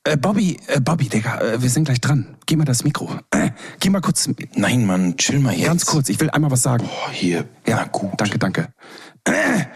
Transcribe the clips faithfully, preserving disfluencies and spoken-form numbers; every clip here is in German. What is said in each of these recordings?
Äh, Bobby, äh, Bobby, Digga, äh, wir sind gleich dran. Geh mal das Mikro. Äh, geh mal kurz. Nein, Mann, chill mal jetzt. Ganz kurz, ich will einmal was sagen. Boah, hier. Ja, Na gut. Danke, danke. Äh.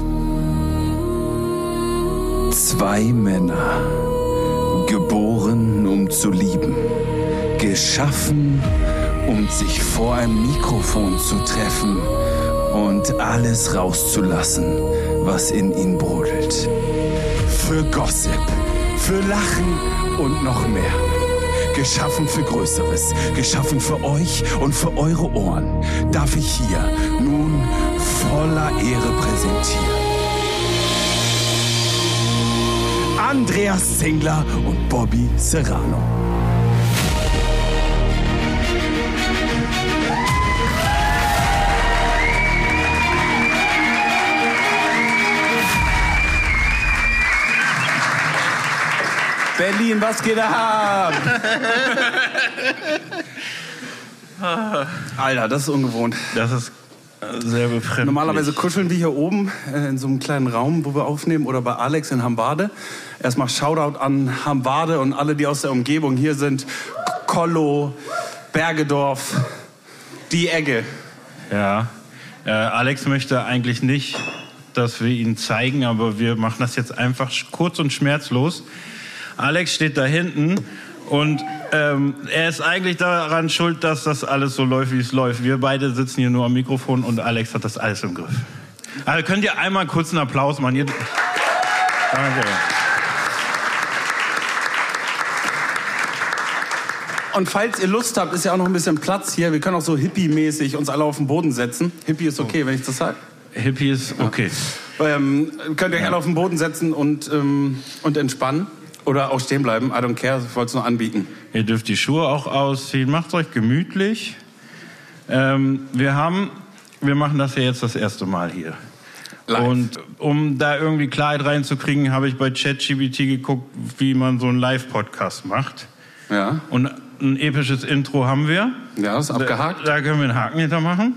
Zwei Männer, geboren, um zu lieben, geschaffen, um sich vor einem Mikrofon zu treffen und alles rauszulassen, was in ihnen brodelt. Für Gossip, für Lachen und noch mehr. Geschaffen für Größeres, geschaffen für euch und für eure Ohren, darf ich hier nun voller Ehre präsentieren. Andreas Zingler und Bobby Serrano. Berlin, was geht ab? Alter, das ist ungewohnt. Das ist sehr befremdlich. Normalerweise kuscheln wir hier oben äh, in so einem kleinen Raum, wo wir aufnehmen, oder bei Alex in Hambarde. Erstmal Shoutout an Hambarde und alle, die aus der Umgebung hier sind. Kollo, Bergedorf, die Egge. Ja, äh, Alex möchte eigentlich nicht, dass wir ihn zeigen, aber wir machen das jetzt einfach kurz und schmerzlos. Alex steht da hinten und ähm, er ist eigentlich daran schuld, dass das alles so läuft, wie es läuft. Wir beide sitzen hier nur am Mikrofon und Alex hat das alles im Griff. Also könnt ihr einmal kurz einen Applaus machen? Ihr... Danke. Und falls ihr Lust habt, ist ja auch noch ein bisschen Platz hier. Wir können auch so hippie-mäßig uns alle auf den Boden setzen. Hippie ist okay, wenn ich das sage. Hippie ist okay. Ja. Ähm, könnt ihr euch alle auf den Boden setzen und, ähm, und entspannen. Oder auch stehen bleiben, I don't care, ich wollte es nur anbieten. Ihr dürft die Schuhe auch ausziehen, macht euch gemütlich. Ähm, wir haben, wir machen das ja jetzt das erste Mal hier. Live. Und um da irgendwie Klarheit reinzukriegen, habe ich bei ChatGPT geguckt, wie man so einen Live-Podcast macht. Ja. Und ein episches Intro haben wir. Ja, das ist abgehakt. Da, da können wir einen Haken hinter machen.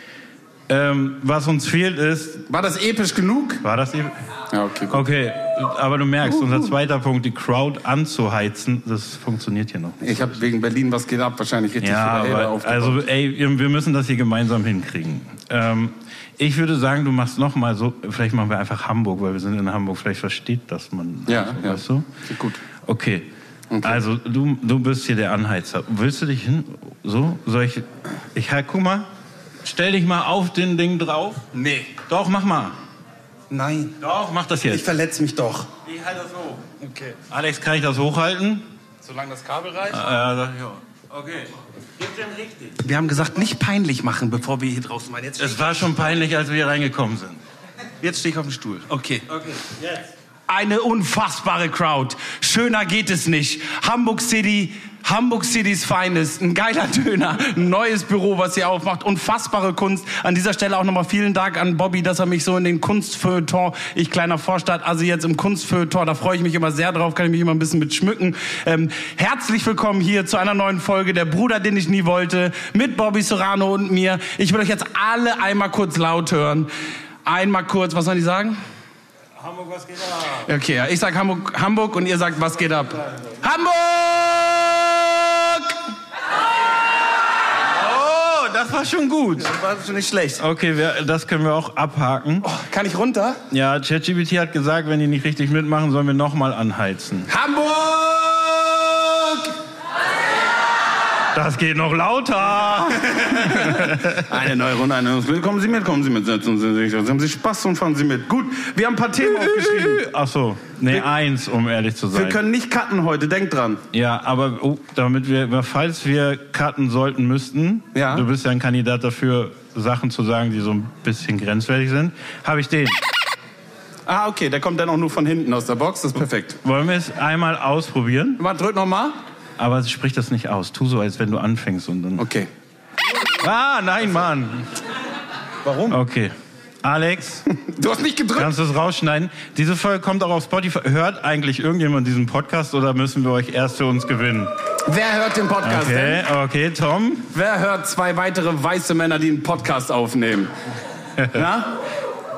Ähm, was uns fehlt ist... War das episch genug? War das episch? Ja, okay, gut. Okay, aber du merkst, Uh, uh. unser zweiter Punkt, die Crowd anzuheizen, das funktioniert hier noch nicht. Ich habe wegen Berlin, was geht ab, wahrscheinlich richtig Ja, viele Hater aber, aufgebaut. also ey, wir müssen das hier gemeinsam hinkriegen. Ähm, ich würde sagen, du machst noch mal so, vielleicht machen wir einfach Hamburg, weil wir sind in Hamburg, vielleicht versteht das man. Ja, so, ja. Weißt du? Gut. Okay. Okay. Also du, du bist hier der Anheizer. Willst du dich hin? So? Soll ich... Ich halt, guck mal. Stell dich mal auf den Ding drauf. Nee. Doch, mach mal. Nein. Doch, mach das jetzt. Ich verletze mich doch. Ich halte das so. Okay. Alex, kann ich das hochhalten? Solange das Kabel reicht? Ah, ja, ja. Okay. Gib den richtig. Wir haben gesagt, nicht peinlich machen, bevor wir hier draußen waren. Jetzt Es war schon peinlich, als wir hier reingekommen sind. Jetzt stehe ich auf dem Stuhl. Okay. Okay, jetzt. Eine unfassbare Crowd. Schöner geht es nicht. Hamburg City, Hamburg City's Finest. Ein geiler Döner, ein neues Büro, was hier aufmacht. Unfassbare Kunst. An dieser Stelle auch nochmal vielen Dank an Bobby, dass er mich so in den Kunstfeuilleton, ich kleiner Vorstadt, also jetzt im Kunstfeuilleton, da freue ich mich immer sehr drauf, kann ich mich immer ein bisschen mit schmücken. Ähm, herzlich willkommen hier zu einer neuen Folge Der Bruder, den ich nie wollte, mit Bobby Serrano und mir. Ich will euch jetzt alle einmal kurz laut hören. Einmal kurz, was sollen die sagen? Hamburg, was geht ab? Okay, ja, ich sag Hamburg, Hamburg und ihr sagt, was geht ab? Hamburg! Oh, das war schon gut. Das war schon nicht schlecht. Okay, wir, das können wir auch abhaken. Oh, kann ich runter? Ja, ChatGPT hat gesagt, wenn die nicht richtig mitmachen, sollen wir nochmal anheizen. Hamburg! Das geht noch lauter. Eine neue Runde, eine neue Runde. Kommen Sie mit, kommen Sie mit, setzen Sie sich. Haben Sie Spaß und fahren Sie mit. Gut, wir haben ein paar Themen aufgeschrieben. Ach so, nee, Wir- eins, um ehrlich zu sein. Wir können nicht cutten heute, denkt dran. Ja, aber oh, damit wir, falls wir cutten sollten müssten, Ja. du bist ja ein Kandidat dafür, Sachen zu sagen, die so ein bisschen grenzwertig sind, habe ich den. Ah, okay, der kommt dann auch nur von hinten aus der Box, das ist perfekt. Wollen wir es einmal ausprobieren? Mal, drück nochmal. Aber sprich das nicht aus. Tu so, als wenn du anfängst und dann... Okay. Ah, nein, Mann. Warum? Okay. Alex, Du hast nicht gedrückt. kannst du es rausschneiden? Diese Folge kommt auch auf Spotify. Hört eigentlich irgendjemand diesen Podcast oder müssen wir euch erst für uns gewinnen? Wer hört den Podcast Okay, denn? okay, Tom. Wer hört zwei weitere weiße Männer, die einen Podcast aufnehmen? Ja?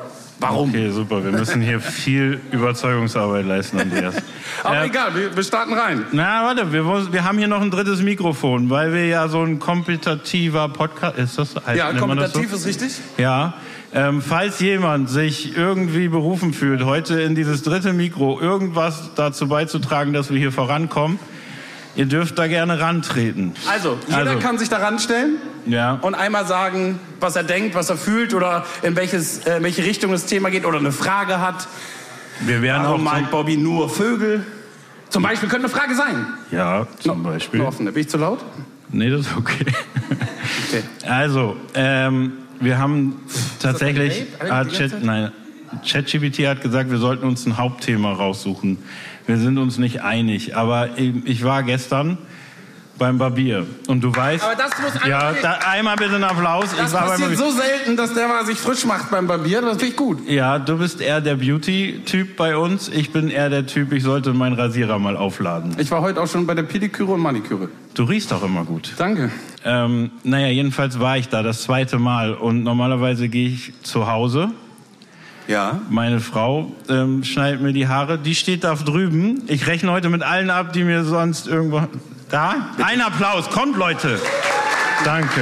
Warum? Okay, super. Wir müssen hier viel Überzeugungsarbeit leisten, Andreas. Aber äh, egal, wir, wir starten rein. Na, warte, wir, wir haben hier noch ein drittes Mikrofon, weil wir ja so ein kompetitiver Podcast... Ist das? Heißt, Ja, nennt man das kompetitiv so? ist richtig. Ja. Ähm, falls jemand sich irgendwie berufen fühlt, heute in dieses dritte Mikro irgendwas dazu beizutragen, dass wir hier vorankommen, ihr dürft da gerne rantreten. Also, jeder Also. kann sich da ranstellen Ja. und einmal sagen, was er denkt, was er fühlt oder in welches, äh, welche Richtung das Thema geht oder eine Frage hat. Wir werden Warum auch meint zum, Bobby nur Vögel? Zum Beispiel könnte eine Frage sein. Ja, zum Beispiel. Eine offene. Bin ich zu laut? Nee, das ist okay. Okay. Also, ähm, wir haben tatsächlich, das ein Vape? hat Die Chat, ganze Zeit? nein, ChatGPT hat gesagt, wir sollten uns ein Hauptthema raussuchen. Wir sind uns nicht einig, aber ich war gestern beim Barbier und du weißt, Aber das muss ja, einmal- da, einmal bitte einen Applaus. Das ich war beim passiert Barbier. so selten, dass der mal sich frisch macht beim Barbier. Das finde ich gut. Ja, du bist eher der Beauty-Typ bei uns. Ich bin eher der Typ, ich sollte meinen Rasierer mal aufladen. Ich war heute auch schon bei der Pediküre und Maniküre. Du riechst doch immer gut. Danke. Ähm, naja, jedenfalls war ich da das zweite Mal und normalerweise gehe ich zu Hause. Ja. Meine Frau ähm, schneidet mir die Haare. Die steht da drüben. Ich rechne heute mit allen ab, die mir sonst irgendwo... Da? Ein Applaus. Kommt, Leute. Danke.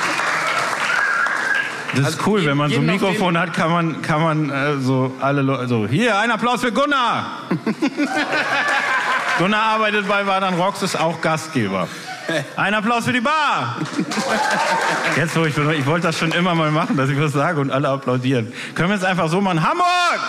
Das ist cool, wenn man so ein jeden auf Mikrofon hat, kann man, kann man äh, so alle Leute... So, hier, ein Applaus für Gunnar. Gunnar arbeitet bei Wadern Rocks, ist auch Gastgeber. Ein Applaus für die Bar. Jetzt, wo ich bin, ich wollte das schon immer mal machen, dass ich was sage und alle applaudieren. Können wir es einfach so machen? Hamburg!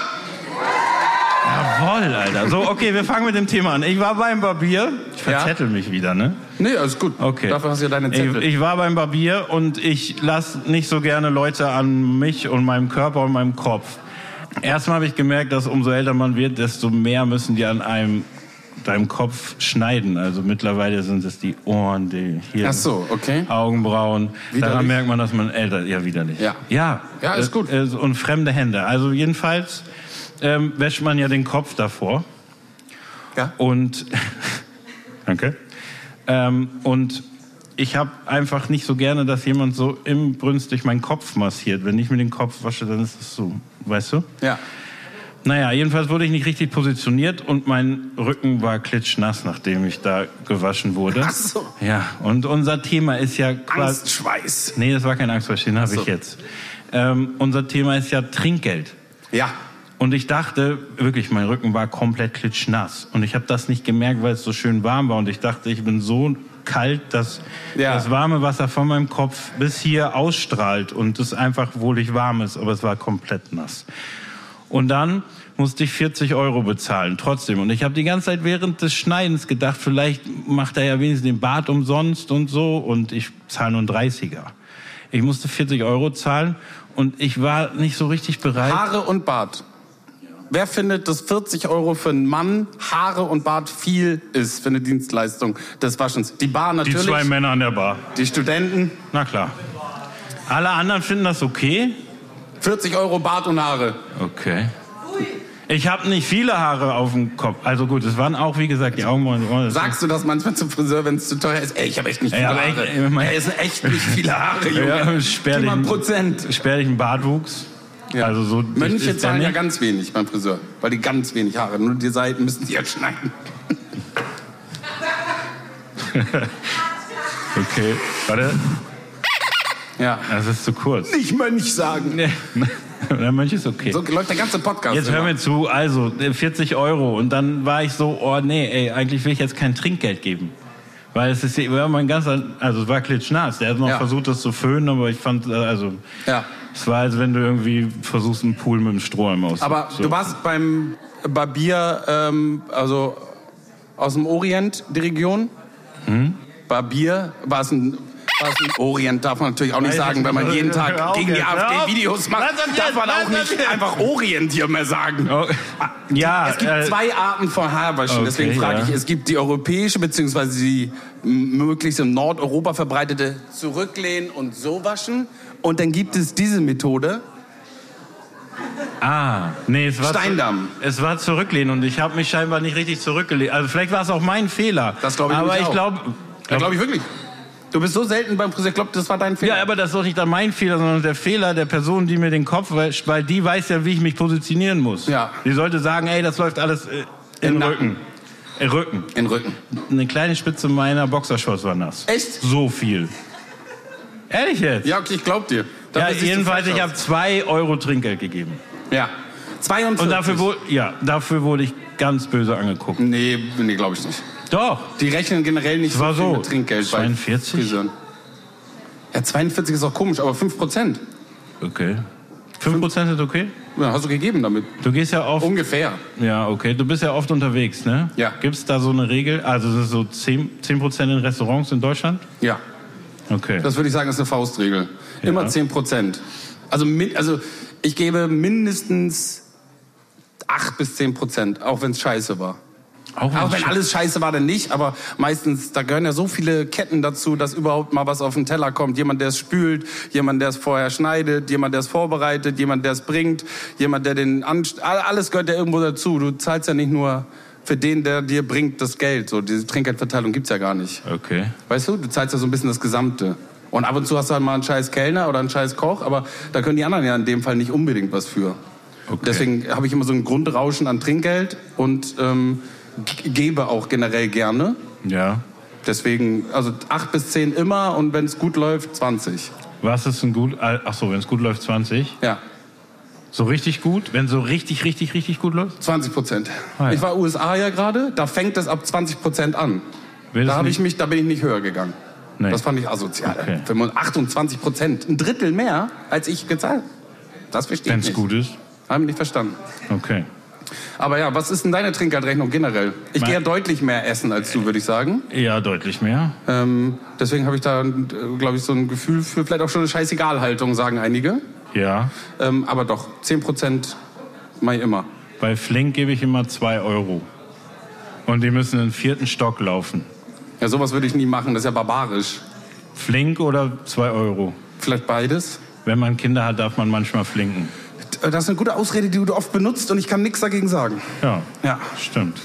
Jawohl, Alter. So, okay, wir fangen mit dem Thema an. Ich war beim Barbier. Ich verzettel mich wieder, ne? Nee, alles gut. Okay. Dafür hast du ja deine Zettel. Ich, ich war beim Barbier und ich lasse nicht so gerne Leute an mich und meinem Körper und meinem Kopf. Erstmal habe ich gemerkt, dass umso älter man wird, desto mehr müssen die an einem deinem Kopf schneiden. Also mittlerweile sind es die Ohren, die hier Ach so, okay. Augenbrauen. Widerlich. Daran merkt man, dass man älter ist. Ja, widerlich. Ja. Ja, Ja, ist äh, gut. äh, und fremde Hände. Also jedenfalls ähm, wäscht man ja den Kopf davor. Ja. Und danke. Ähm, und ich habe einfach nicht so gerne, dass jemand so inbrünstig meinen Kopf massiert. Wenn ich mir den Kopf wasche, dann ist es so, weißt du? Ja. Naja, jedenfalls wurde ich nicht richtig positioniert und mein Rücken war klitschnass, nachdem ich da gewaschen wurde. Ach so. Ja, und unser Thema ist ja quasi... Angstschweiß. Nee, das war kein Angstschweiß, den habe so. ich jetzt. Ähm, unser Thema ist ja Trinkgeld. Ja. Und ich dachte, wirklich, mein Rücken war komplett klitschnass. Und ich habe das nicht gemerkt, weil es so schön warm war. Und ich dachte, ich bin so kalt, dass Ja. das warme Wasser von meinem Kopf bis hier ausstrahlt. Und es einfach wohlig warm ist, aber es war komplett nass. Und dann musste ich vierzig Euro bezahlen, trotzdem. Und ich habe die ganze Zeit während des Schneidens gedacht, vielleicht macht er ja wenigstens den Bart umsonst und so. Und ich zahle nur einen dreißiger. Ich musste vierzig Euro zahlen und ich war nicht so richtig bereit. Haare und Bart. Wer findet, dass vierzig Euro für einen Mann Haare und Bart viel ist für eine Dienstleistung des Waschens? Die Bar Die natürlich, zwei Männer an der Bar. die Studenten. Na klar. Alle anderen finden das okay? vierzig Euro Bart und Haare. Okay. Ich habe nicht viele Haare auf dem Kopf. Also gut, es waren auch, wie gesagt, die Augenbrauen. Die Ohren. Sagst du das manchmal zum Friseur, wenn es zu teuer ist? Ey, ich habe echt nicht viele Ja, aber Haare. echt, ich mein- Ey, es sind echt nicht viele Haare, Junge. Ja, Gib mal spärlichen, ein Prozent. spärlichen Bartwuchs. Ja. Also so dicht Mönche ist der zahlen ja nicht. ganz wenig beim Friseur, weil die ganz wenig Haare. Nur die Seiten müssen sie ja schneiden. Okay, warte. Ja. Das ist zu kurz. Nicht Mönch sagen. Nee. Der Mönch ist okay. So läuft der ganze Podcast. Jetzt hör immer. mir zu, also vierzig Euro. Und dann war ich so, oh nee, ey, eigentlich will ich jetzt kein Trinkgeld geben. Weil es ist ja mein ganzer, also es war klitschnass. Der hat noch Ja. versucht, das zu föhnen, aber ich fand, also, Ja. es war, als wenn du irgendwie versuchst, einen Pool mit einem Strohhalm aus. Aber so. du warst beim Barbier, ähm, also aus dem Orient, die Region? Hm? Barbier, war es ein, war es ein Orient, darf man natürlich auch nicht Weiß sagen, ich wenn man nicht. jeden Hör Tag auf gegen die jetzt, hör AfD auf. Videos macht, Lass das darf man jetzt, auch lass das nicht jetzt. einfach Orient hier mehr sagen. Oh. Ja, Es gibt äh, zwei Arten von Haarwaschen, okay, deswegen frage ja. ich, es gibt die europäische bzw. die m- möglichst in Nordeuropa verbreitete zurücklehnen und so waschen. Und dann gibt es diese Methode, Ah, nee, es war, Steindamm. es war zurücklehnen und ich habe mich scheinbar nicht richtig zurückgelehnt. Also vielleicht war es auch mein Fehler. Das glaube ich Aber nämlich ich auch. glaube, ja, glaube ich wirklich. Du bist so selten beim Friseur, ich glaube, das war dein Fehler. Ja, aber das ist doch nicht dann mein Fehler, sondern der Fehler der Person, die mir den Kopf wäscht, weil die weiß ja, wie ich mich positionieren muss. Ja. Die sollte sagen, ey, das läuft alles äh, im Im Rücken. Im Rücken. In Rücken. Eine kleine Spitze meiner Boxershorts war nass. Echt? So viel. Ehrlich jetzt? Ja, okay, ich glaub dir. Ja, Dafür siehst du jedenfalls, fresh ich aus. habe zwei Euro Trinkgeld gegeben. Ja. zweiundvierzig. Und dafür, wurde, ja, dafür wurde ich ganz böse angeguckt. Nee, nee, glaube ich nicht. Doch. Die rechnen generell nicht Das war so viel so. mit Trinkgeld zweiundvierzig? bei Friseuren. Ja, zweiundvierzig ist auch komisch, aber fünf Prozent. Okay. fünf Prozent ist okay? Ja, hast du gegeben damit. Du gehst ja oft... Ungefähr. Ja, okay. Du bist ja oft unterwegs, ne? Ja. Gibt es da so eine Regel? Also das ist so zehn Prozent in Restaurants in Deutschland? Ja. Okay. Das würde ich sagen, ist eine Faustregel. Ja. Immer zehn Prozent. Also, min- also ich gebe mindestens acht bis zehn Prozent, auch wenn es scheiße war. Auch, Auch wenn Sche- alles scheiße war, dann nicht, aber meistens, da gehören ja so viele Ketten dazu, dass überhaupt mal was auf den Teller kommt. Jemand, der es spült, jemand, der es vorher schneidet, jemand, der es vorbereitet, jemand, der es bringt, jemand, der den... Anst- alles gehört ja irgendwo dazu. Du zahlst ja nicht nur für den, der dir bringt, das Geld. So, diese Trinkgeldverteilung gibt's ja gar nicht. Okay. Weißt du, du zahlst ja so ein bisschen das Gesamte. Und ab und zu hast du halt mal einen scheiß Kellner oder einen scheiß Koch, aber da können die anderen ja in dem Fall nicht unbedingt was für. Okay. Deswegen habe ich immer so ein Grundrauschen an Trinkgeld und ähm, g- gebe auch generell gerne. Ja. Deswegen, also acht bis zehn immer und wenn es gut läuft, zwanzig. Was ist ein gut... Ach so, wenn es gut läuft, zwanzig. Ja, So richtig gut? Wenn so richtig, richtig, richtig gut läuft? zwanzig Prozent. Ah, ja. Ich war U S A ja gerade, da fängt es ab zwanzig Prozent an. Will Da das habe ich nicht- mich, da bin ich nicht höher gegangen. Nee. Das fand ich asozial. Okay. achtundzwanzig Prozent, ein Drittel mehr, als ich gezahlt. Das verstehe ich Wenn nicht. es gut ist? Haben nicht verstanden. Okay. Aber ja, was ist denn deine Trinkgeldrechnung generell? Ich Mein- gehe ja deutlich mehr essen als du, würde ich sagen. Ja, deutlich mehr. Ähm, deswegen habe ich da, glaube ich, so ein Gefühl für vielleicht auch schon eine Scheißegal-Haltung, sagen einige. Ja. Ähm, aber doch, zehn Prozent mache ich immer. Bei Flink gebe ich immer zwei Euro. Und die müssen in den vierten Stock laufen. Ja, sowas würde ich nie machen, das ist ja barbarisch. Flink oder zwei Euro? Vielleicht beides. Wenn man Kinder hat, darf man manchmal flinken. Das ist eine gute Ausrede, die du oft benutzt und ich kann nichts dagegen sagen. Ja, Ja. stimmt.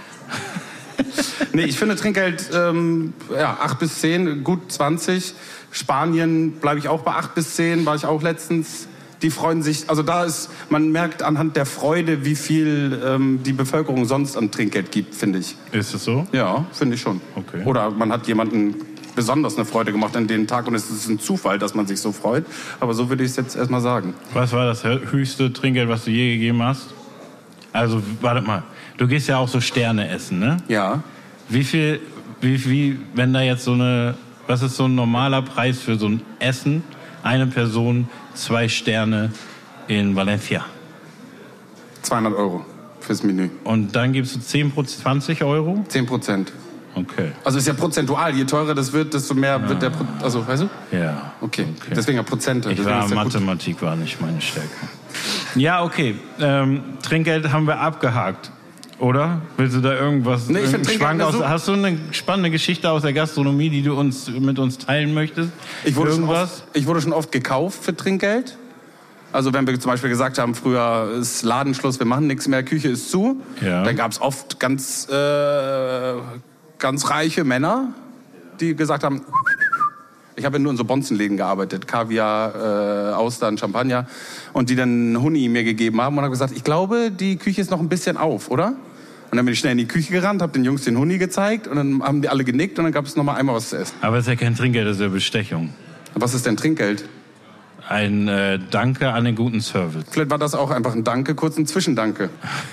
Nee, ich finde Trinkgeld ähm, ja, acht bis zehn, gut zwanzig. Spanien bleibe ich auch bei acht bis zehn, war ich auch letztens. Die freuen sich, also da ist, man merkt anhand der Freude, wie viel ähm, die Bevölkerung sonst an Trinkgeld gibt, finde ich. Ist es so? Ja, finde ich schon. Okay. Oder man hat jemanden besonders eine Freude gemacht an den Tag und es ist ein Zufall, dass man sich so freut. Aber so würde ich es jetzt erstmal sagen. Was war das höchste Trinkgeld, was du je gegeben hast? Also, warte mal. Du gehst ja auch so Sterne essen, ne? Ja. Wie viel, wie, wie, wenn da jetzt so eine, was ist so ein normaler Preis für so ein Essen? Eine Person, zwei Sterne in Valencia. zweihundert Euro fürs Menü. Und dann gibst du zehn Prozent, zwanzig Euro? zehn Prozent. Okay. Also ist ja prozentual. Je teurer das wird, desto mehr wird der... Pro also, weißt du? Ja. Okay. Okay. Deswegen ja Prozente. Ich Deswegen war, ist ja gut. Mathematik war nicht meine Stärke. Ja, okay. Ähm, Trinkgeld haben wir abgehakt. Oder? Willst du da irgendwas? Nee, ich find irgendeinen Trinkgeld Schwank eine aus, super- hast du eine spannende Geschichte aus der Gastronomie, die du uns mit uns teilen möchtest? Ich wurde, schon Irgendwas? oft, ich wurde schon oft gekauft für Trinkgeld. Also wenn wir zum Beispiel gesagt haben, früher ist Ladenschluss, wir machen nichts mehr, Küche ist zu. Ja. Dann gab es oft ganz, äh, ganz reiche Männer, die gesagt haben, ich habe ja nur in so Bonzenläden gearbeitet, Kaviar, äh, Austern, Champagner. Und die dann einen Huni mir gegeben haben und haben gesagt, ich glaube, die Küche ist noch ein bisschen auf, oder? Und dann bin ich schnell in die Küche gerannt, habe den Jungs den Huni gezeigt und dann haben die alle genickt und dann gab es noch mal einmal was zu essen. Aber es ist ja kein Trinkgeld, das ist ja Bestechung. Was ist denn Trinkgeld? Ein äh, Danke an den guten Service. Vielleicht war das auch einfach ein Danke, kurz ein Zwischendanke.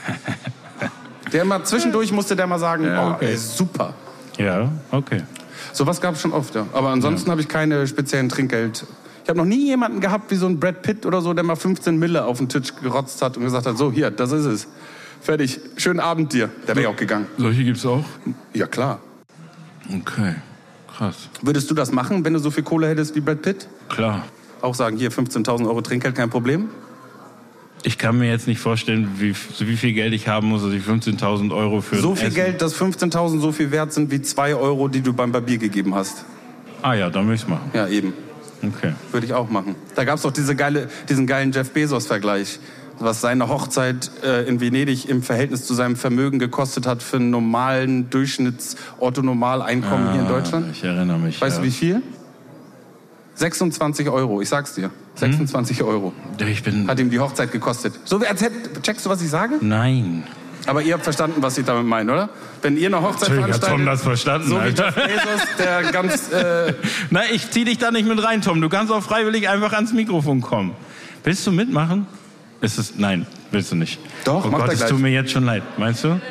Der mal zwischendurch musste der mal sagen, Ja, oh, okay. ey, super. Ja, okay. Sowas gab es schon oft, ja. Aber ansonsten habe ich keine speziellen Trinkgeld. Ich habe noch nie jemanden gehabt wie so ein Brad Pitt oder so, der mal fünfzehn Mille auf den Tisch gerotzt hat und gesagt hat, so, hier, das ist es. Fertig, schönen Abend dir. Der wäre auch gegangen. Solche gibt's auch? Ja, klar. Okay, krass. Würdest du das machen, wenn du so viel Kohle hättest wie Brad Pitt? Klar. Auch sagen, hier, fünfzehntausend Euro Trinkgeld, kein Problem? Ich kann mir jetzt nicht vorstellen, wie, wie viel Geld ich haben muss, dass ich fünfzehntausend Euro für So ein viel Essen. Geld, dass fünfzehntausend so viel wert sind wie zwei Euro, die du beim Barbier gegeben hast. Ah ja, dann will ich's machen. Ja, eben. Okay. Würde ich auch machen. Da gab es doch diese geile, diesen geilen Jeff Bezos-Vergleich. was seine Hochzeit äh, in Venedig im Verhältnis zu seinem Vermögen gekostet hat für einen normalen Durchschnitts-Otto-Normal-Einkommen Ah, hier in Deutschland? Ich erinnere mich. Weißt ja. du, wie viel? sechsundzwanzig Euro, ich sag's dir. sechsundzwanzig Euro Ich bin... hat ihm die Hochzeit gekostet. So, als hätte, checkst du, was ich sage? Nein. Aber ihr habt verstanden, was ich damit meine, oder? Wenn ihr eine Hochzeit Natürlich hat Tom veranstaltet, das verstanden, so wie Alter. Jeff Bezos, der ganz... Äh, Na, ich zieh dich da nicht mit rein, Tom. Du kannst auch freiwillig einfach ans Mikrofon kommen. Willst du mitmachen? Ist es... Nein, willst du nicht. Doch, oh macht Gott, er es gleich. tut mir jetzt schon leid. Meinst du?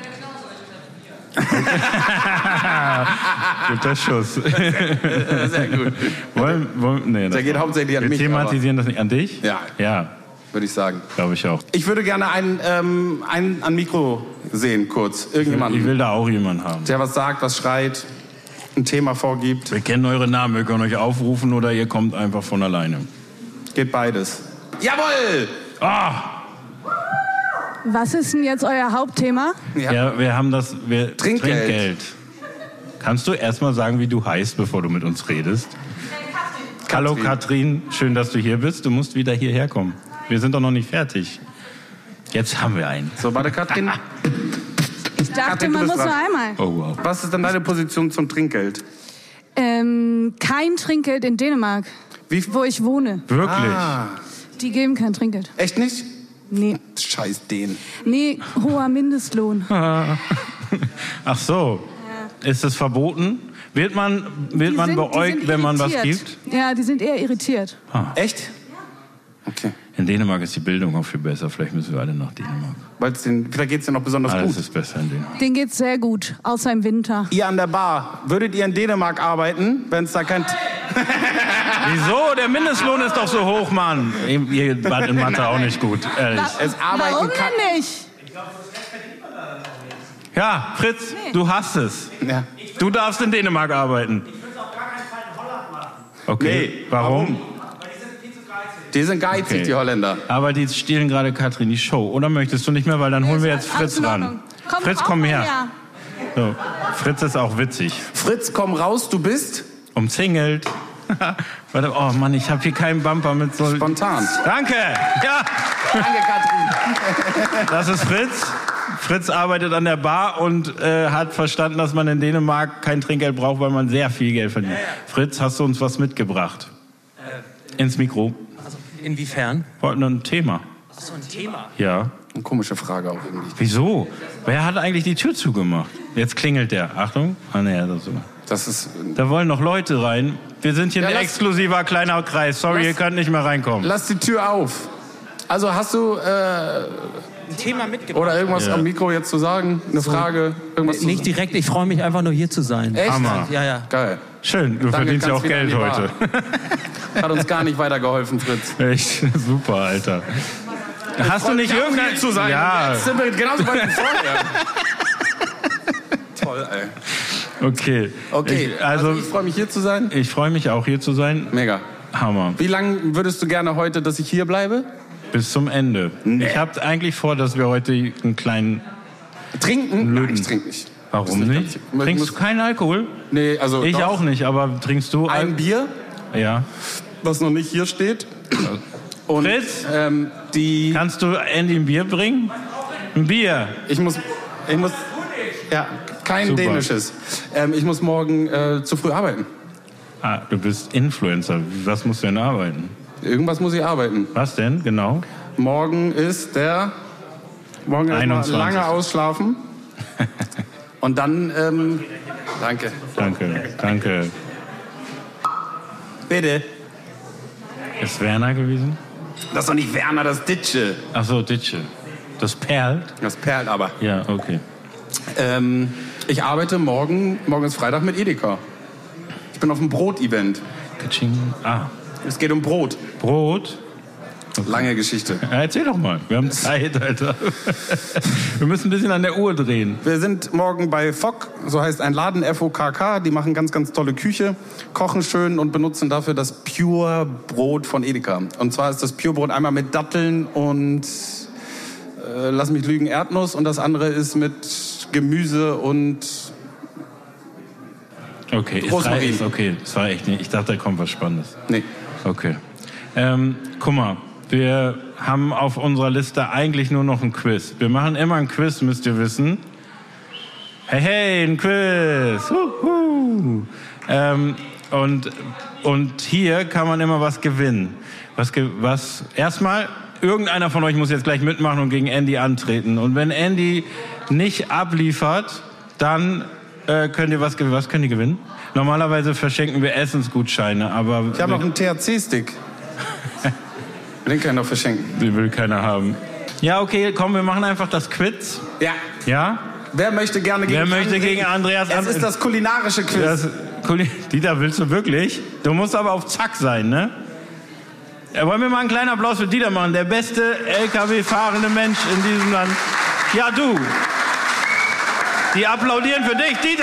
Guter Schuss. sehr gut. Wollen, wollen, nee, Der das geht war- hauptsächlich an Wir mich, thematisieren das nicht. An dich? Ja. Ja, würde ich sagen. glaube ich auch. Ich würde gerne einen, ähm, einen an Mikro sehen, kurz. Ich Irgendjemanden, will da auch jemanden haben. der was sagt, was schreit, ein Thema vorgibt. Wir kennen eure Namen, wir können euch aufrufen oder ihr kommt einfach von alleine. Geht beides. Jawohl! Ah! Was ist denn jetzt euer Hauptthema? Ja. Ja, wir haben das... Wir, Trinkgeld. Trinkgeld. Kannst du erstmal sagen, wie du heißt, bevor du mit uns redest? Hallo Katrin, schön, dass du hier bist. Du musst wieder hierher kommen. Wir sind doch noch nicht fertig. Jetzt haben wir einen. So, warte, Katrin. Ich dachte, Katrin, du man bist muss nur dran. einmal. Oh wow. Was ist denn deine Position zum Trinkgeld? Ähm, kein Trinkgeld in Dänemark, Wie? wo ich wohne. Wirklich? Ah, Die geben kein Trinkgeld. echt nicht? Nee. Scheiß den. Nee, hoher Mindestlohn. Ach so. Ist es verboten? Wird man, wird Die man sind- die beäugt, sind wenn man was irritiert. gibt? Ja, die sind eher irritiert. Echt? Okay. In Dänemark ist die Bildung auch viel besser. Vielleicht müssen wir alle nach Dänemark. Weil's den, vielleicht geht's dir noch besonders Alles gut. ist besser in Dänemark. Denen geht's sehr gut, außer im Winter. Ihr an der Bar, würdet ihr in Dänemark arbeiten, wenn es da kein... Wieso? Der Mindestlohn ist doch so hoch, Mann. Ihr wart in Mathe auch nicht gut, ehrlich. Es arbeiten Warum kann- denn nicht? Ja, Fritz, du hast es. Ja. Du darfst in Dänemark arbeiten. Okay, Nee, warum? Die sind geizig, Okay. die Holländer. Aber die stehlen gerade Katrin die Show. Oder möchtest du nicht mehr, weil dann holen wir jetzt Alles Fritz in ran. Ordnung. Komm, Fritz, auch komm mal her. her. So, Fritz ist auch witzig. Fritz, komm raus, du bist Umzingelt. Warte, oh Mann, ich habe hier keinen Bumper mit so... spontan. Danke! Ja, Danke, Katrin. das ist Fritz. Fritz arbeitet an der Bar und äh, hat verstanden, dass man in Dänemark kein Trinkgeld braucht, weil man sehr viel Geld verdient. Fritz, hast du uns was mitgebracht? Ins Mikro. Inwiefern? Wollten ein Thema. Ach so, ein Thema. Ja. Eine komische Frage auch irgendwie. Wieso? Wer hat eigentlich die Tür zugemacht? Jetzt klingelt der. Achtung. Ah, nee, das ist so. Das ist... Da wollen noch Leute rein. Wir sind hier Ja, ein lass- exklusiver kleiner Kreis. Sorry, Lass- ihr könnt nicht mehr reinkommen. Lass die Tür auf. Also hast du äh, Ein Thema mitgebracht. oder irgendwas Ja. am Mikro jetzt zu sagen? Eine Frage? Irgendwas Nicht zu direkt, ich freue mich einfach nur hier zu sein. Echt? Hammer. Ja, ja. Geil. Schön, du Danke, verdienst ja kannst auch wieder Geld in die heute. Hat uns gar nicht weitergeholfen, Fritz. Echt super, Alter. Hast du nicht Auch irgendein... hier zu sein. Ja, Jetzt sind wir genauso weit wie vorher. Toll, ey. okay. Okay, Ich, also, also, ich freue mich hier zu sein. ich freue mich auch hier zu sein. Mega. Hammer. Wie lange würdest du gerne heute, dass ich hier bleibe? Bis zum Ende. Ich habe eigentlich vor, dass wir heute einen kleinen... Trinken? Nein, Löten. ich trinke nicht. Warum Das nicht? ganz- ich Trinkst muss- du keinen Alkohol? Nee, also Ich doch. auch nicht, aber trinkst du... Ein Al- Bier, Ja. was noch nicht hier steht. Und Fritz? ähm, die... Kannst du Andy ein Bier bringen? Ein Bier. Ich muss... Ich muss... Ja, kein Super. dänisches. Ähm, ich muss morgen äh, zu früh arbeiten. Ah, du bist Influencer. Was musst du denn arbeiten? Irgendwas muss ich arbeiten. Was denn, genau? Morgen ist der... Morgen erst mal einundzwanzigsten lange ausschlafen. Und dann... Ähm, danke. Danke, danke. Bitte. Ist Werner gewesen? Das ist doch nicht Werner, das ist Ditsche. Ach so, Ditsche. Das perlt? Das perlt aber. Ja, okay. Ähm, ich arbeite morgen, morgen ist Freitag mit Edeka. Ich bin auf einem Brot-Event. Katsching. Ah, Es geht um Brot. Brot. Lange Geschichte. Ja, erzähl doch mal. Wir haben Zeit, Alter. Wir müssen ein bisschen an der Uhr drehen. Wir sind morgen bei F O K, so heißt ein Laden, F O K K. Die machen ganz, ganz tolle Küche, kochen schön und benutzen dafür das Pure Brot von Edeka. Und zwar ist das Pure Brot einmal mit Datteln und, äh, lass mich lügen, Erdnuss. Und das andere ist mit Gemüse und... Okay, es Rosmarin. reicht. Okay, das war echt nicht. Ich dachte, da kommt was Spannendes. Nee. Okay. Ähm, guck mal, wir haben auf unserer Liste eigentlich nur noch ein Quiz. Wir machen immer ein Quiz, müsst ihr wissen. Hey, hey, ein Quiz. Huhu. Ähm, und, und hier kann man immer was gewinnen. Was, was erstmal, irgendeiner von euch muss jetzt gleich mitmachen und gegen Andy antreten. Und wenn Andy nicht abliefert, dann äh, könnt ihr was gewinnen. Was könnt ihr gewinnen? Normalerweise verschenken wir Essensgutscheine, aber... Ich habe noch einen T H C-Stick. Den kann ich noch verschenken. Den will keiner haben. Ja, okay, komm, wir machen einfach das Quiz. Ja. Ja? Wer möchte gerne gegen Wer möchte André? gegen Andreas Es an- ist das kulinarische Quiz. Das, Kuli- Dieter, willst du wirklich? Du musst aber auf Zack sein, ne? Ja, wollen wir mal einen kleinen Applaus für Dieter machen? Der beste L K W-fahrende Mensch in diesem Land. Ja, du. Die applaudieren für dich, Dieter!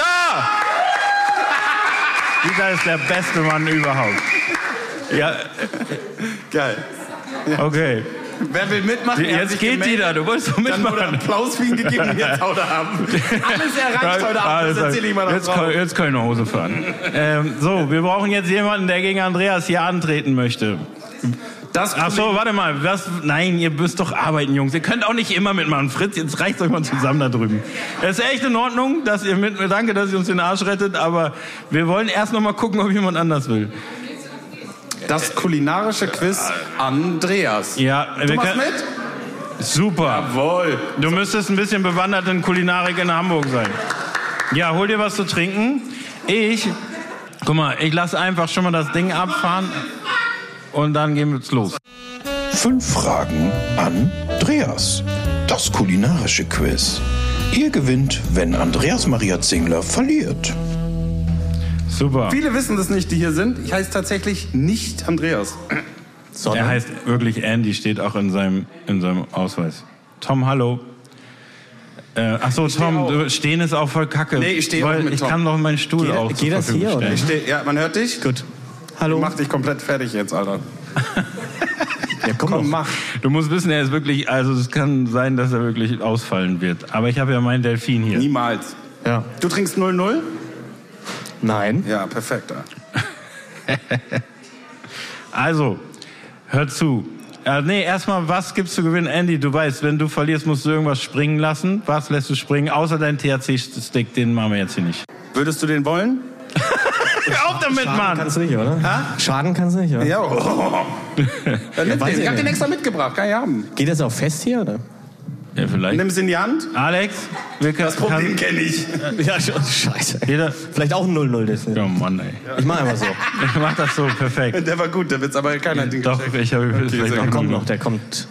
Dieter ist der beste Mann überhaupt. Ja, Geil. okay. Wer will mitmachen? Er hat Jetzt sich geht gemeldet. Dieter, du wolltest doch Dann wurde mitmachen. Applaus für ihn gegeben und jetzt haut er ab. Alles erreicht heute Abend, das erzähle ich meiner jetzt, Frau. kann, jetzt kann ich nach Hause fahren. ähm, so, wir brauchen jetzt jemanden, der gegen Andreas hier antreten möchte. Das Ach so, warte mal. Was? Nein, ihr müsst doch arbeiten, Jungs. Ihr könnt auch nicht immer mitmachen. Fritz, jetzt reicht euch mal zusammen da drüben. Es ist echt in Ordnung, dass ihr mit mir, danke, dass ihr uns den Arsch rettet, aber wir wollen erst noch mal gucken, ob jemand anders will. Das kulinarische Quiz Andreas. Ja, Du wir machst können, mit? super. Jawohl. Du müsstest ein bisschen bewandert in Kulinarik in Hamburg sein. Ja, hol dir was zu trinken. Ich, guck mal, ich lasse einfach schon mal das Ding abfahren und dann gehen wir jetzt los. Fünf Fragen an Andreas. Das kulinarische Quiz. Ihr gewinnt, wenn Andreas Maria Zingler verliert. Super. Viele wissen das nicht, die hier sind. Ich heiße tatsächlich nicht Andreas. Er heißt wirklich Andy, steht auch in seinem, in seinem Ausweis. Tom, hallo. Äh, ach so, Tom, auch. du, stehen ist auch voll kacke. Nee, ich stehe auch weil mit Ich Tom. kann doch meinen Stuhl Geht- auch geht zur das Verfügung hier, oder? stellen. Ste ja, man hört dich? Gut. Hallo. Mach dich komplett fertig jetzt, Alter. Ja, komm, Komm, doch. mach. Du musst wissen, er ist wirklich, also es kann sein, dass er wirklich ausfallen wird. Aber ich habe ja meinen Delfin hier. Niemals. Ja. Du trinkst null null? Nein. Ja, perfekt. Ja. Also, hör zu. Äh, nee, erstmal, was gibt's zu gewinnen? Andy, du weißt, wenn du verlierst, musst du irgendwas springen lassen. Was lässt du springen? Außer deinen T H C-Stick, den machen wir jetzt hier nicht. Würdest du den wollen? Hör auf damit, Schaden Mann! kannst du nicht, oder? Ha? Schaden kannst du nicht, oder? Ja. Oh. Dann nimm weiß den. ich Ich hab nicht. den extra mitgebracht, kann ich haben. Geht das auch fest hier, oder? Ja, vielleicht. Nimm es in die Hand. Alex, wir können... Das Problem kenne ich. Ja, schon. Scheiße. Jeder... Vielleicht auch ein null null. Das. Oh Mann, ey. Ich mach einfach so. Ich mach das so, perfekt. Der war gut, der Witz, aber keiner hat den Doch, gecheckt. ich habe Okay, vielleicht sehr auch Der kommt noch. noch, der kommt.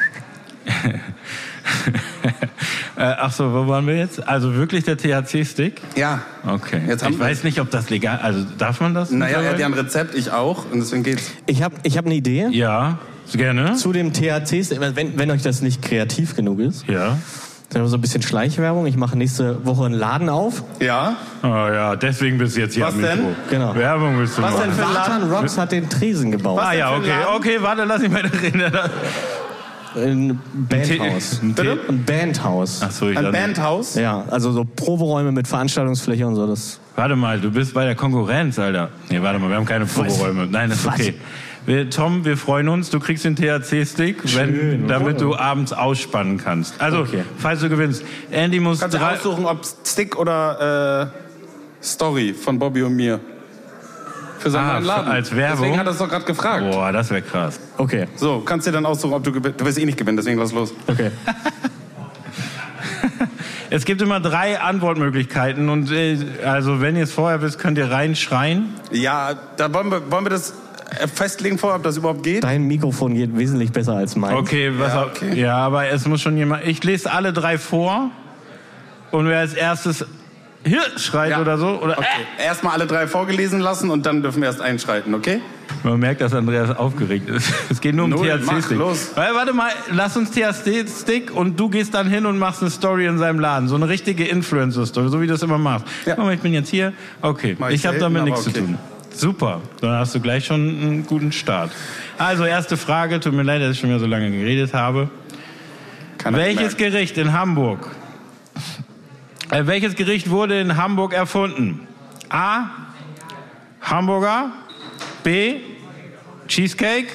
äh, ach so, wo waren wir jetzt? Also wirklich der T H C-Stick? Ja. Okay. Jetzt haben ich wir- weiß nicht, ob das legal... Also darf man das? Naja, er hat mittlerweile? ja ein Rezept, ich auch. Und deswegen geht's. Ich habe ich hab eine Idee Ja, gerne. zu dem T H C. Wenn, wenn euch das nicht kreativ genug ist, Ja. dann haben wir so ein bisschen Schleichwerbung. Ich mache nächste Woche einen Laden auf. Ja? Oh ja, deswegen bist du jetzt hier Was am Mikro. denn? Genau. Werbung willst du Was machen. denn für ein Wartan Laden? Rocks hat den Tresen gebaut. Ah ja, denn für okay, ein Laden? okay, warte, lass mich mal reden. Ein Bandhaus. Ein Tee- Ein Bandhaus. Ach so, ich Ein dachte- Bandhaus? Ja, also so Proberäume mit Veranstaltungsfläche und so. Das Warte mal, du bist bei der Konkurrenz, Alter. Nee, warte mal, wir haben keine Proberäume. Nein, das ist Was? okay. Wir, Tom, wir freuen uns. Du kriegst den T H C-Stick, wenn, damit du abends ausspannen kannst. Also, Okay. falls du gewinnst. Andy muss Kannst du drei... aussuchen, ob Stick oder äh, Story von Bobby und mir. Für seinen Ah, neuen Laden. als Werbung? Deswegen hat er es doch gerade gefragt. Boah, das wäre krass. okay, So, kannst dir dann aussuchen, ob du gewinnst. Du wirst eh nicht gewinnen, deswegen lass los. okay. Es gibt immer drei Antwortmöglichkeiten und äh, also wenn ihr es vorher wisst, könnt ihr reinschreien. Ja, da wollen wir, wollen wir das äh, festlegen vorher, ob das überhaupt geht? Dein Mikrofon geht wesentlich besser als mein. Okay, was Ja, ja, okay. ja, aber es muss schon jemand. Ich lese alle drei vor und wer als erstes hier schreit Ja. oder so oder Okay. Erstmal alle drei vorgelesen lassen und dann dürfen wir erst einschreiten, okay? man merkt, dass Andreas aufgeregt ist. Es geht nur um Null, T H C-Stick. mach, los. Weil, warte mal, lass uns T H C-Stick und du gehst dann hin und machst eine Story in seinem Laden, so eine richtige Influencer-Story, so wie du das immer machst. Ja. Guck mal, ich bin jetzt hier. Okay, Mach ich ich habe selten, damit aber nichts okay. zu tun. Super, dann hast du gleich schon einen guten Start. Also erste Frage. Tut mir leid, dass ich schon wieder so lange geredet habe. Kann er Welches merken. Gericht in Hamburg? Äh, welches Gericht wurde in Hamburg erfunden? A. Hamburger. B. Cheesecake.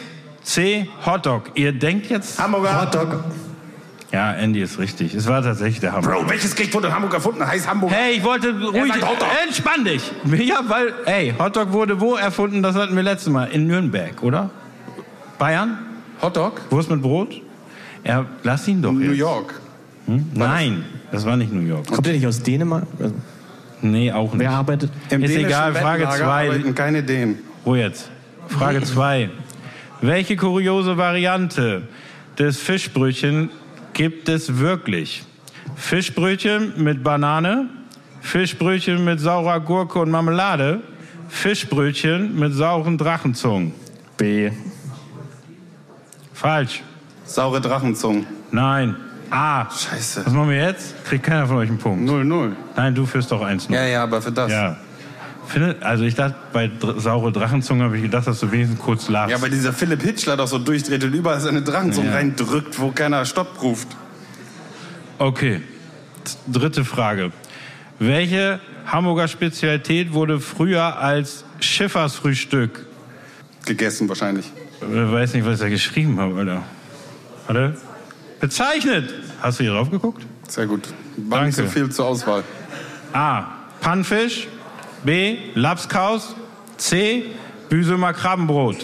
C. Hotdog. Ihr denkt jetzt... Hamburger. Hotdog. Ja, Andy ist richtig. Es war tatsächlich der Hamburger. Bro, welches Gericht wurde in Hamburg erfunden? Heißt Hamburger. Hey, ich wollte ruhig... sagt Hotdog. Entspann dich. Ja, weil... Ey, Hotdog wurde wo erfunden? Das hatten wir letztes Mal. In Nürnberg, oder? Bayern? Hotdog? Wurst mit Brot? Ja, lass ihn doch New jetzt. York. Hm? Nein, das war nicht New York. Kommt ihr nicht aus Dänemark? Also, Nee, auch nicht. wer arbeitet? Im Ist dänischen egal, Frage Bettenlager zwei. arbeiten keine Dänen. Wo jetzt? Frage zwei. Welche kuriose Variante des Fischbrötchen gibt es wirklich? Fischbrötchen mit Banane, Fischbrötchen mit saurer Gurke und Marmelade, Fischbrötchen mit sauren Drachenzungen. B. Falsch. Saure Drachenzungen. Nein. A. Scheiße. Was machen wir jetzt? Kriegt keiner von euch einen Punkt. null null. Nein, du führst doch eins null. Ja, ja, aber für das. Ja. Findet, also ich dachte, bei Dr- saure Drachenzunge habe ich gedacht, dass du wenigstens kurz lachst. Ja, weil dieser Philipp Hitchler doch so durchdreht und überall seine Drachenzunge Ja. reindrückt, wo keiner Stopp ruft. Okay. Dritte Frage. Welche Hamburger Spezialität wurde früher als Schiffersfrühstück? Gegessen wahrscheinlich. Ich weiß nicht, was ich da geschrieben habe, Alter. Warte. Bezeichnet. Hast du hier drauf geguckt? Sehr gut. War nicht so Danke. viel zur Auswahl. A. Pannfisch. B. Lapskaus. C. Büsumer Krabbenbrot.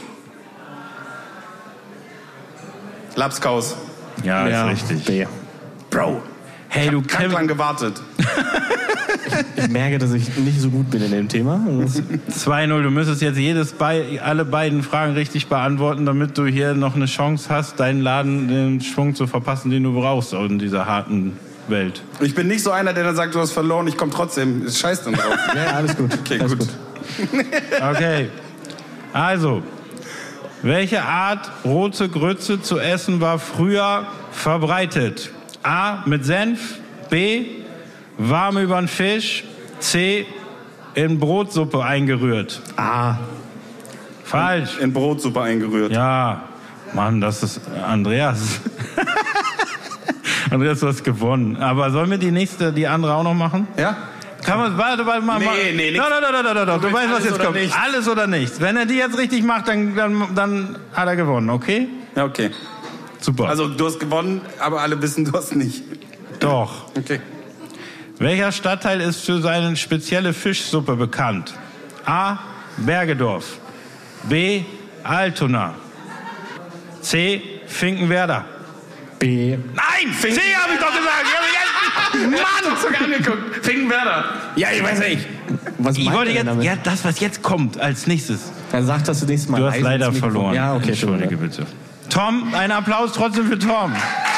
Lapskaus. Ja, Ja, ist richtig. B. Bro. Hey, du Krank lang Kevin. gewartet. Ich merke, dass ich nicht so gut bin in dem Thema. zwei null. Du müsstest jetzt jedes bei, alle beiden Fragen richtig beantworten, damit du hier noch eine Chance hast, deinen Laden den Schwung zu verpassen, den du brauchst in dieser harten Welt. Ich bin nicht so einer, der dann sagt, du hast verloren, ich komme trotzdem. Scheiß dann drauf. Ja, alles gut. Okay, alles gut. Okay. Also, welche Art rote Grütze zu essen war früher verbreitet? A. Mit Senf. B. Warm über den Fisch. C. In Brotsuppe eingerührt. A. Falsch. In Brotsuppe eingerührt. Ja. Mann, das ist Andreas. Andreas, du hast gewonnen. Aber sollen wir die nächste, die andere auch noch machen? Ja? Kann man, warte, warte, mal. Nee, mal. nee, nix. No, no, no, no, no, no. Du willst weißt, was alles jetzt oder kommt. nichts? Alles oder nichts. Wenn er die jetzt richtig macht, dann, dann, dann hat er gewonnen, okay? Ja, okay. Super. Also du hast gewonnen, aber alle wissen, du hast nicht. Doch. Okay. Welcher Stadtteil ist für seine spezielle Fischsuppe bekannt? A. Bergedorf. B. Altona. C. Finkenwerder. B. Nein! C habe ich doch gesagt! Mann, sogar angeguckt. Finkenwerder. Ja, ich weiß nicht. Was Ich meint wollte er denn jetzt, damit? ja, das, was jetzt kommt, als nächstes. Dann sagt das nächstes Mal. Du hast leise leider ins Mikrofon. verloren. Ja, okay. Entschuldige bitte. Tom, ein Applaus trotzdem für Tom.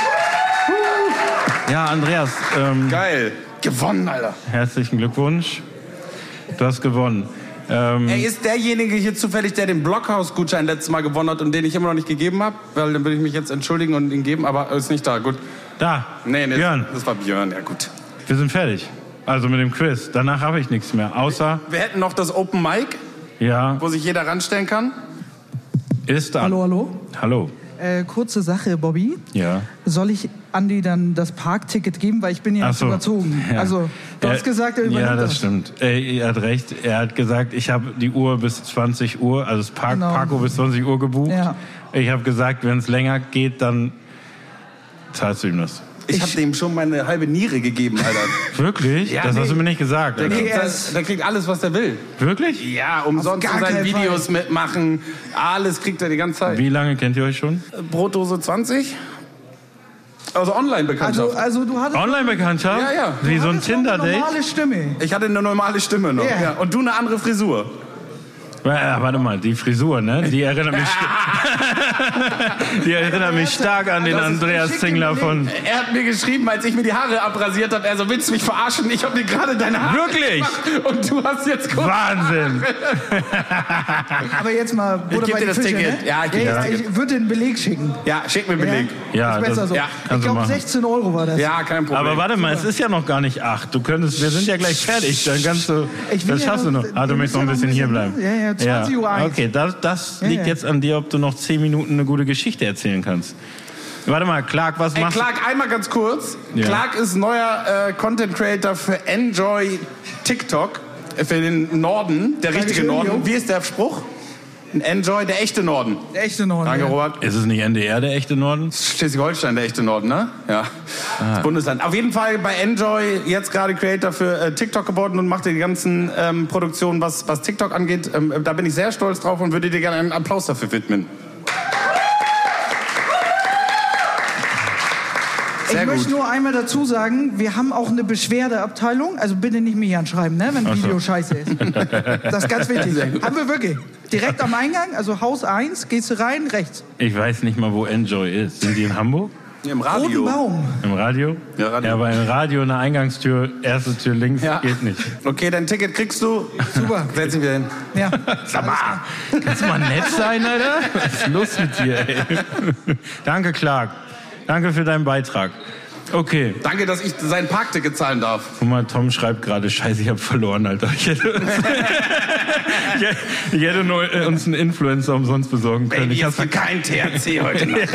Ja, Andreas, ähm, Geil. Gewonnen, Alter. herzlichen Glückwunsch. Du hast gewonnen. Ähm, Ey, ist derjenige hier zufällig, der den Blockhaus-Gutschein letztes Mal gewonnen hat und den ich immer noch nicht gegeben habe? Weil dann würde ich mich jetzt entschuldigen und ihn geben, aber er ist nicht da. Gut. da, Nee, nee, Björn, das war Björn. Ja, gut. wir sind fertig. Also mit dem Quiz. Danach habe ich nichts mehr. Außer, Wir hätten noch das Open Mic, ja, wo sich jeder ranstellen kann. ist da. Hallo, hallo. Hallo. Äh, kurze Sache, Bobby. Ja. Soll ich Andi dann das Parkticket geben, weil ich bin ja Ach nicht so. überzogen. Ja. Also, du Er- hast gesagt, er übernimmt Ja, das das. stimmt. Er, er hat recht. Er hat gesagt, ich habe die Uhr bis zwanzig Uhr, also das Park, Genau. Parko bis zwanzig Uhr gebucht. Ja. Ich habe gesagt, wenn es länger geht, dann zahlst du ihm das. Ich habe dem schon meine halbe Niere gegeben, Alter. Wirklich? Ja, das nee. hast du mir nicht gesagt. Der Alter. kriegt, er das, ist- der kriegt alles, was der will. Wirklich? Ja, umsonst Auf in gar seinen keinen Videos mitmachen. Alles kriegt er die ganze Zeit. Wie lange kennt ihr euch schon? Brotdose zwanzig? Also Online-Bekanntschaft. Also, also du hattest, Online-Bekanntschaft? Ja, ja. Wie du so ein hattest noch eine Tinder-Date? normale Stimme. ich hatte eine normale Stimme noch. Ja. Ja. Und du eine andere Frisur. Ja, warte mal, die Frisur, ne? Die erinnert mich, die erinnert mich stark an den Das ist Andreas geschickt Zingler von... überlegt. Er hat mir geschrieben, als ich mir die Haare abrasiert habe, er so, willst du mich verarschen? Ich habe mir gerade deine Haare Wirklich? gemacht und du hast jetzt kurz Wahnsinn! Aber jetzt mal, Butter geb bei dir die das Fische, Ticket. ne? Ja, ich geb dir das ich Ticket. würde den Beleg schicken. Ja, schick mir Beleg. Ja, ist besser das- so. ja, ich kannst du glaube, machen. sechzehn Euro war das. Ja, kein Problem. Aber warte mal, es ist ja noch gar nicht acht. Du könntest, wir sind ja gleich fertig. Dann kannst du, Ich will das ja schaffst du noch- noch. Ah, du wir möchtest noch ein müssen bisschen ja noch hier ein bleiben. bisschen, ne? Ja, ja, zwanzig Uhr eins. Okay, das, das Ja, liegt ja. jetzt an dir, ob du noch zehn Minuten eine gute Geschichte erzählen kannst. Warte mal, Clark, was Ey, machst du? Clark, einmal ganz kurz. Ja. Clark ist neuer äh, Content Creator für Enjoy TikTok. äh, Für den Norden, der richtige Dankeschön, Norden. Jo. Wie ist der Spruch? Ein Enjoy, der echte Norden. Der echte Norden. Danke, ja. Robert. Ist es nicht N D R, der echte Norden? Schleswig-Holstein, der echte Norden, ne? Ja. Das Bundesland. Auf jeden Fall bei Enjoy jetzt gerade Creator für äh, TikTok geworden und macht die ganzen ähm, Produktionen, was, was TikTok angeht. Ähm, da bin ich sehr stolz drauf und würde dir gerne einen Applaus dafür widmen. Sehr ich gut. möchte nur einmal dazu sagen, wir haben auch eine Beschwerdeabteilung. Also bitte nicht mich anschreiben, ne, wenn ein Video scheiße ist. Das ist ganz wichtig. Haben wir wirklich. Direkt am Eingang, also Haus eins, gehst du rein, rechts. Ich weiß nicht mal, wo Enjoy ist. Sind die in Hamburg? Im Roten Radio. Baum. Im Radio? Ja, Radio. Ja, aber im Radio eine Eingangstür, erste Tür links, Ja. geht nicht. Okay, dein Ticket kriegst du. Super. Setz dich wieder hin. Ja. Sag mal, kannst du mal nett sein, Alter? Was ist los mit dir, ey? Danke, Clark. Danke für deinen Beitrag. Okay. Danke, dass ich sein Parkticket zahlen darf. Guck mal, Tom schreibt gerade, scheiße, ich hab verloren, Alter. Ich hätte uns, ich hätte, ich hätte nur, äh, uns einen Influencer umsonst besorgen können. Baby, Ich ich hab's für kein T H C heute Nacht.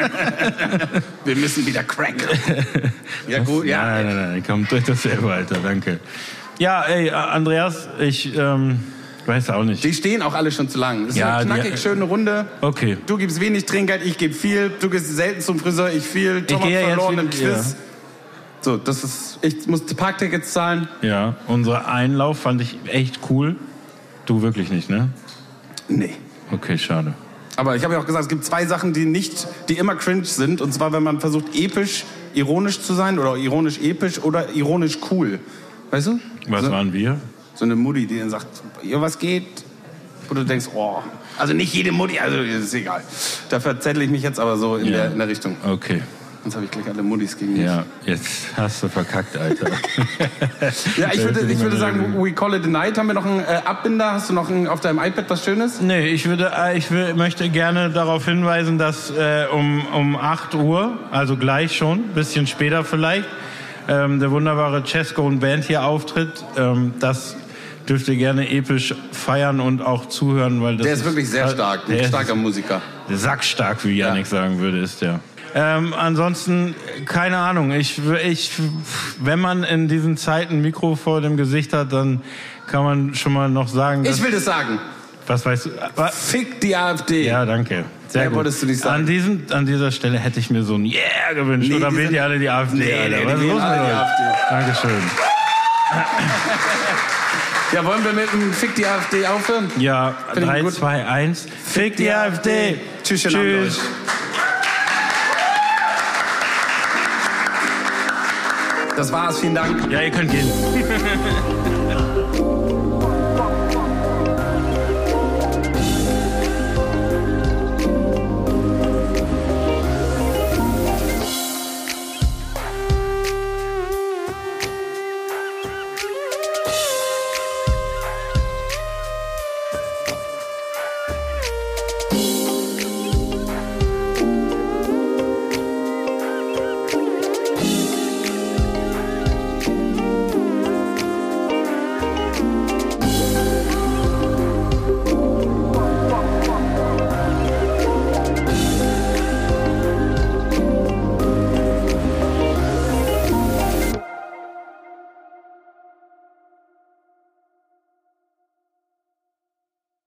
Wir müssen wieder Crack. Ja gut, ja. Nein, nein, nein, komm, durch das selber, Alter, danke. Ja, ey, Andreas, ich ähm, weiß auch nicht. Die stehen auch alle schon zu lang. Es ist Ja, eine die- knackig schöne Runde. Okay. Du gibst wenig Trinkgeld, ich gebe viel. Du gehst selten zum Friseur, ich viel. Tom gehe hat ja jetzt verloren im wieder- Quiz. So, das ist. Ich muss die Parktickets zahlen. Ja, unser Einlauf fand ich echt cool. Du wirklich nicht, ne? Nee. Okay, schade. Aber ich habe ja auch gesagt, es gibt zwei Sachen, die nicht, die immer cringe sind. Und zwar, wenn man versucht, episch ironisch zu sein oder ironisch episch oder ironisch cool. Weißt du? Was so, waren wir? so eine Mutti, die dann sagt, ja, was geht? Wo du denkst, oh. Also nicht jede Mutti, also ist egal. Da verzettel ich mich jetzt aber so in, Ja. der, in der Richtung. Okay. Sonst habe ich gleich alle Muttis gegen mich. Ja, jetzt hast du verkackt, Alter. Ja, ich würde, ich würde sagen, we call it a night. Haben wir noch einen äh, Abbinder? Hast du noch ein, auf deinem iPad was Schönes? Nee, ich, würde, äh, ich will, möchte gerne darauf hinweisen, dass äh, um, um acht Uhr, also gleich schon, bisschen später vielleicht, ähm, der wunderbare Cesco und Band hier auftritt. Ähm, das dürft ihr gerne episch feiern und auch zuhören, weil das Der ist wirklich sehr stark. Der Ein ist starker Musiker. sackstark, wie Yannick sagen würde, ist der. Ähm, ansonsten, keine Ahnung, ich, ich, wenn man in diesen Zeiten ein Mikro vor dem Gesicht hat, dann kann man schon mal noch sagen, dass, Ich will das sagen. was weißt du? Was? Fick die AfD. Ja, danke. Sehr Mehr gut. wolltest du nicht sagen. An, diesem, an dieser Stelle hätte ich mir so ein Yeah gewünscht. Nee, Oder die wählt sind- ihr alle die AfD? Nee, Alter? nee, die Was ist wählen los alle mit die euch? AfD. Dankeschön. Ja, wollen wir mit dem Fick die AfD aufhören? Ja, Find ich drei, gut. zwei, eins. Fick die AfD. Tschüss, schönen Abend Tschüss. euch. Das war's, vielen Dank. Ja, ihr könnt gehen.